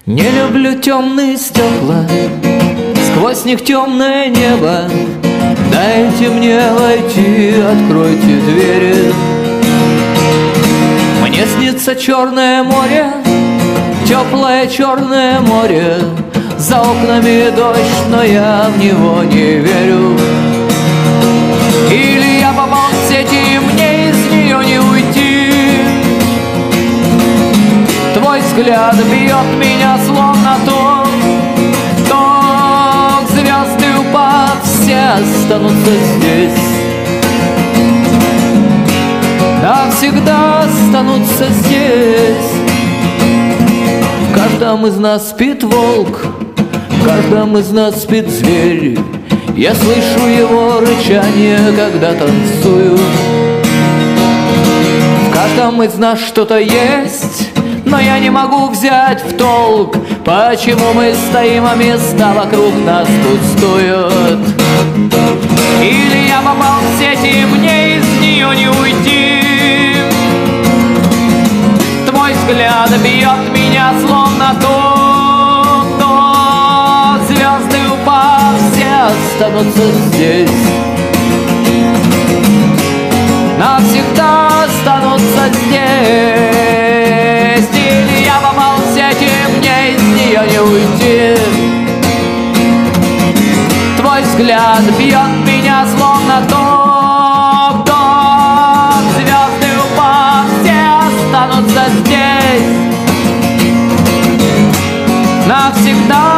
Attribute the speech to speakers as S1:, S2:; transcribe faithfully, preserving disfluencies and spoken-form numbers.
S1: Не люблю темные стекла, сквозь них темное небо. Дайте мне войти, откройте двери. Мне снится черное море, теплое черное море. За окнами дождь, но я в него не верю. Или я попал в сеть, и мне из нее не уйти. Твой взгляд бьет меня словно ток, ток. Звезды упав, все останутся здесь. Навсегда останутся здесь. В каждом из нас спит волк, в каждом из нас спит зверь. Я слышу его рычание, когда танцую. В каждом из нас что-то есть, но я не могу взять в толк, почему мы стоим, а места вокруг нас пустуют. Или я попал в сеть, и мне из нее не уйти. Твой взгляд бьет меня словно ток, ток. Звезды упав, все останутся здесь. Навсегда останутся здесь. Или я попал в сеть, и мне из нее не уйти. Твой взгляд бьет меня словно ток, ток. Звезды упав, все останутся здесь. Навсегда